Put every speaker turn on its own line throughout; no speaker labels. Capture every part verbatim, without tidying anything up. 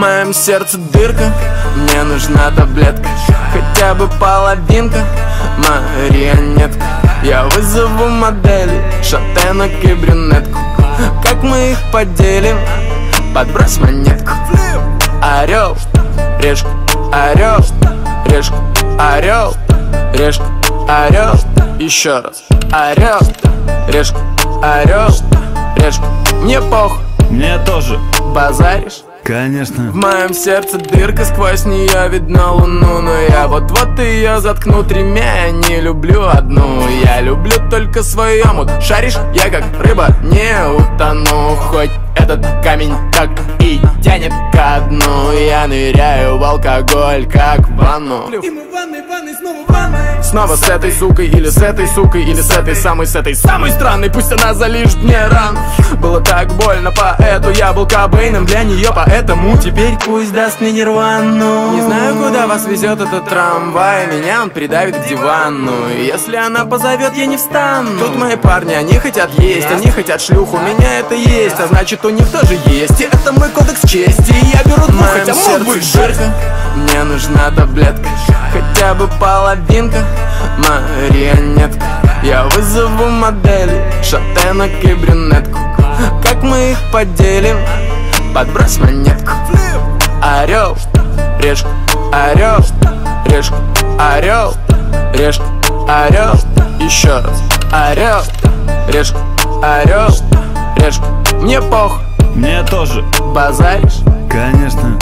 моем сердце дырка, мне нужна таблетка, хотя бы половинка, марионетка. Я вызову модели, шатенок и брюнетку. Как мы их поделим? Подбрось монетку. Орел, решка, орел, решка, орел, решка, орел. Еще раз. Орел, решка, орел, решка. Мне похуй.
Мне тоже.
Базаришь?
Конечно.
В моем сердце дырка, сквозь нее видно луну. Но я вот-вот ее заткну тремя. Я не люблю одну, я люблю только свою амут. Шаришь? Я как рыба не утону. Хоть этот камень так и тянет ко дну. Я ныряю в алкоголь, как в ванну.
И мы в ванной, ванной, снова в ванной.
Снова с этой сукой, или с этой сукой, или с этой самой, с этой самой странной. Пусть она залижет мне ран. Было так больно, поэту я был Кобейном для нее, поэтому теперь пусть даст мне нирвану. Не знаю, куда вас везет этот трамвай, меня он придавит к дивану. И если она позовет, я не встану. Тут мои парни, они хотят есть, они хотят шлюху, у меня это есть, а значит у них тоже есть. И это мой кодекс чести, и я беру двух, хотя мог бы жертва. Мне нужна таблетка, хотя бы половинка, марионетка. Я вызову модели, шатенок и брюнетку. Как мы их поделим? Подбрось монетку. Орел, решка, орел, решка, орел, решка, орел. Еще раз. Орел, решка, орел, решка. Мне похуй.
Мне тоже.
Базаришь?
Конечно.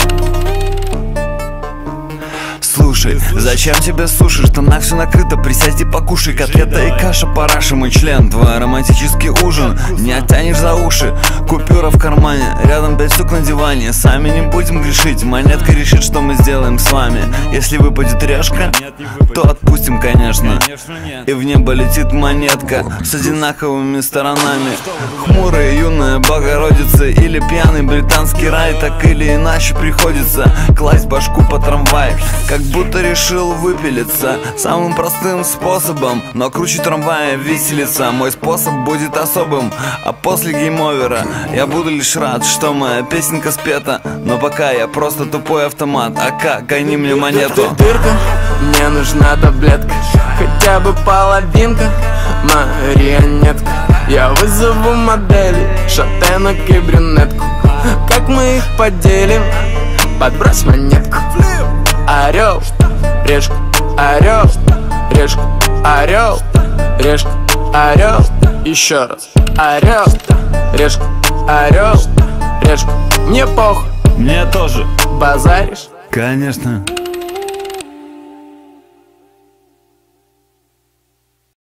Слушай, зачем тебе суши? Что на все накрыто, присядь и покушай. Котлета и каша, параша, мой член. Твой романтический ужин, не оттянешь за уши. Купюра в кармане, рядом пять штук на диване. Сами не будем грешить, монетка решит, что мы сделаем с вами. Если выпадет решка, то отпустим, конечно. И в небо летит монетка с одинаковыми сторонами. Хмурая юная Богородица или пьяный британский рай. Так или иначе приходится класть башку по трамваю. Как будто решил выпилиться самым простым способом, но круче трамвая виселица. Мой способ будет особым, а после гейм-овера я буду лишь рад, что моя песенка спета. Но пока я просто тупой автомат. АК, гони мне монету.
Дырка, мне нужна таблетка, хотя бы половинка, марионетка. Я вызову модели, шатенок и брюнетку. Как мы их поделим? Подбрось монетку. Орел, решка, орел, решка, орел, решка, орел. Еще раз. Орел, решка, орел, решка. Мне похуй.
Мне тоже.
Базаришь?
Конечно.